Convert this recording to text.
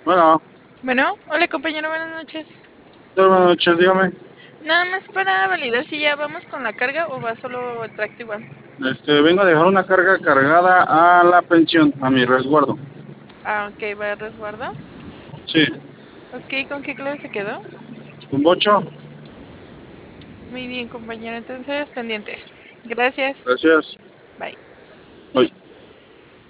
Bueno, Bueno, hola compañero, buenas noches. buenas noches, dígame. Nada más para validar si ya vamos con la carga o va solo el tracto igual. Vengo a dejar una carga cargada a la pensión, a mi resguardo. Ah, ok, va a resguardo. Sí, Ok, ¿con qué clase se quedó? un bocho. Muy bien, compañero, entonces pendiente. Gracias. Gracias. Bye. Bye.